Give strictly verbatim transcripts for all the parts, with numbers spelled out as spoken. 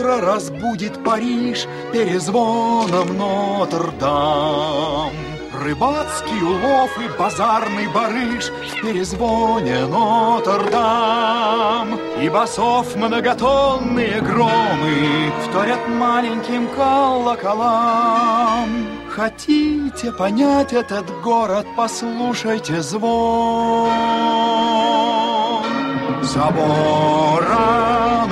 утро разбудит Париж перезвоном Нотр-Дам. Рыбацкий улов и базарный барыш в перезвоне Нотр-Дам. И басов многотонные громы вторят маленьким колоколам. Хотите понять этот город, послушайте звон собора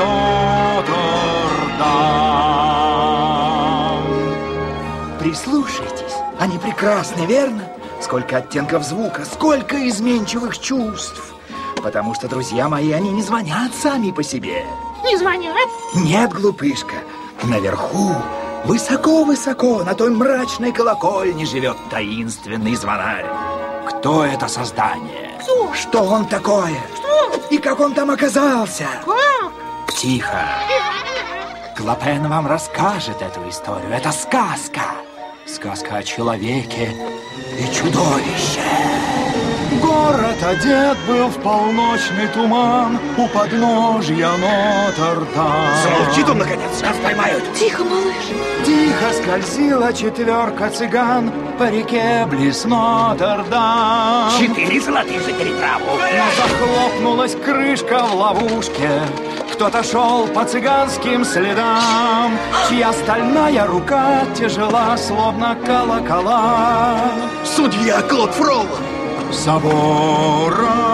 Нотр-Дам. Прислушайтесь, они прекрасны, верно? Сколько оттенков звука, сколько изменчивых чувств. Потому что, друзья мои, они не звонят сами по себе. Не звонят? Нет, глупышка, наверху, высоко-высоко, на той мрачной колокольне живет таинственный звонарь. Кто это создание? Кто? Что он такое? Что? И как он там оказался? Как? Тихо. Клопен вам расскажет эту историю. Это сказка. Сказка о человеке и чудовище. Город одет был в полночный туман у подножья Нотр-Дам. Замолчит он, наконец, нас поймают. Тихо, малыш. Тихо скользила четверка цыган по реке близ Нотр-Дам. Четыре золотых за переправу. Но захлопнулась крышка в ловушке. Кто-то шел по цыганским следам, чья стальная рука тяжела, словно колокола. Судья Клод Фролло. Собора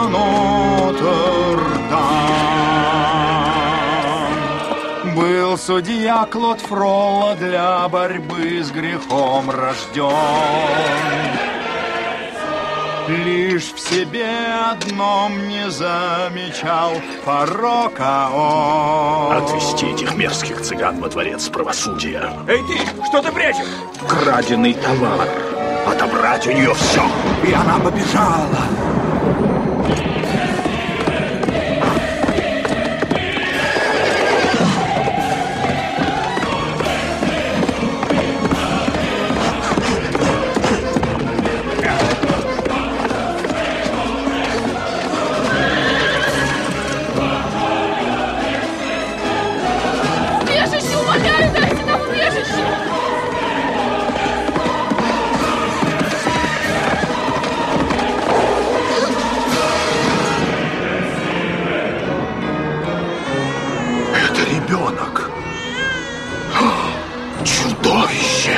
Нотр-Дам. Был судья Клод Фролло для борьбы с грехом рожден. Лишь в себе одном не замечал порока он. Отвести этих мерзких цыган во дворец правосудия. Эй ты, что ты прячешь? Краденый товар. Отобрать у нее все. И она побежала. Убежище, умоляю, дайте нам убежище. Ребенок. Чудовище.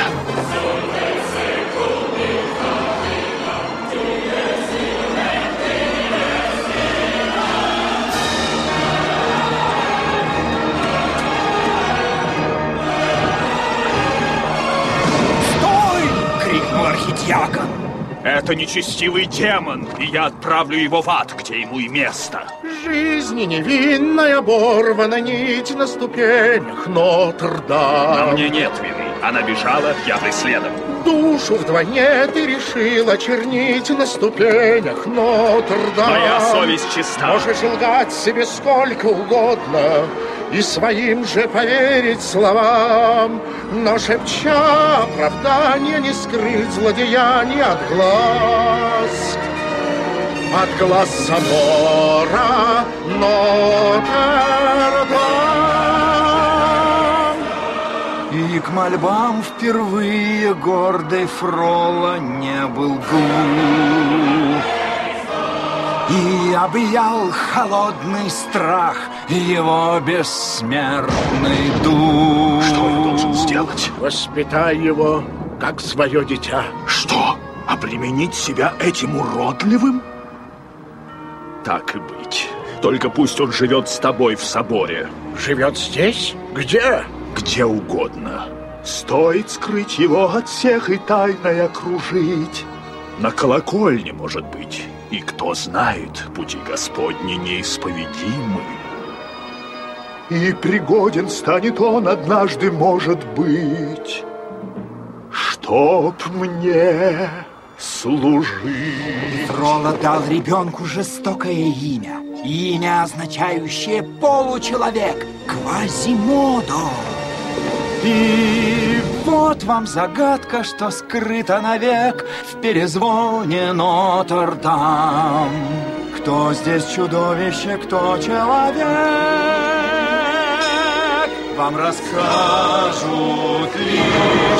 Стой! Крикнул архидиакон. Это нечестивый демон, и я отправлю его в ад, где ему и место. Жизни невинная оборвана нить на ступенях Нотр-Дам. На мне нет вины. Она бежала, я преследовал. Душу вдвойне ты решил очернить на ступенях Нотр-Дам. Моя совесть чиста. Можешь лгать себе сколько угодно и своим же поверить словам, но шепча оправдание не скрыть злодеяний от глаз. От глаз собора Нотр-Дам. И к мольбам впервые гордый Фролло не был глух. И объял холодный страх его бессмертный дух. Что он должен сделать? Воспитай его, как свое дитя. Что? Обременить себя этим уродливым? Так и быть. Только пусть он живет с тобой в соборе. Живет здесь? Где? Где угодно. Стоит скрыть его от всех и тайной окружить. На колокольне, может быть. И кто знает, пути Господни неисповедимы. И пригоден станет он однажды, может быть, чтоб мне служить. Фролло дал ребенку жестокое имя. Имя, означающее получеловек. Квазимодо. И вот вам загадка, что скрыта навек в перезвоне Нотр-Дам. Кто здесь чудовище, кто человек? вам расскажут лишь